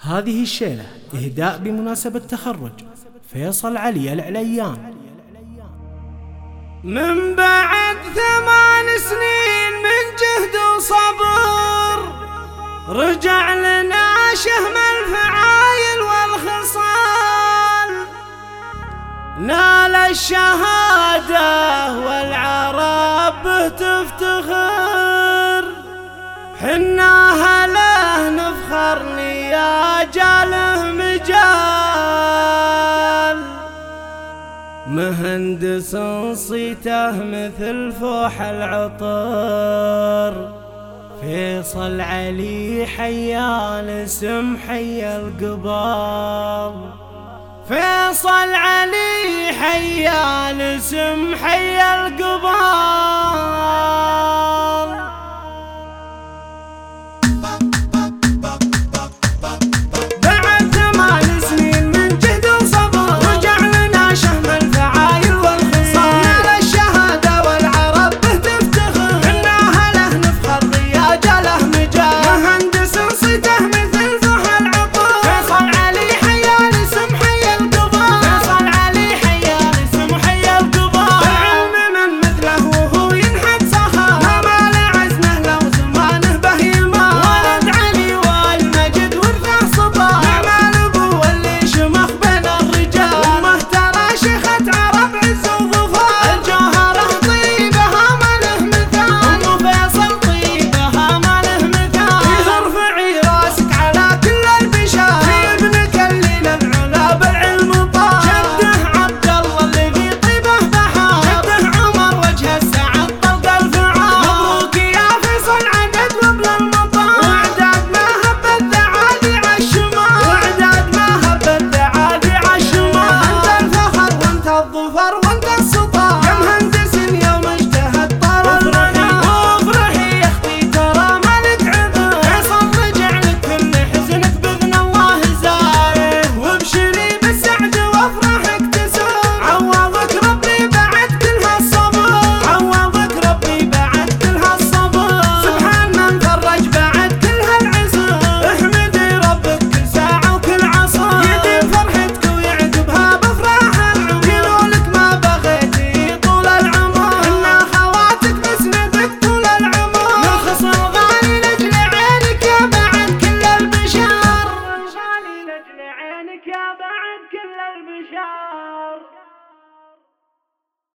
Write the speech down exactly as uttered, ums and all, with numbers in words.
هذه الشيلة إهداء بمناسبة تخرج فيصل علي العليان. من بعد ثمان سنين من جهد وصبر رجع لنا شهم الفعايل والخصال، نال الشهادة والعرب به تفتخر، حنا هله نفخر يا جاله مجال، مهندس صيته مثل فوح العطر، فيصل علي حيا الاسم حيا القبال، فيصل علي حيا الاسم حيا القبال.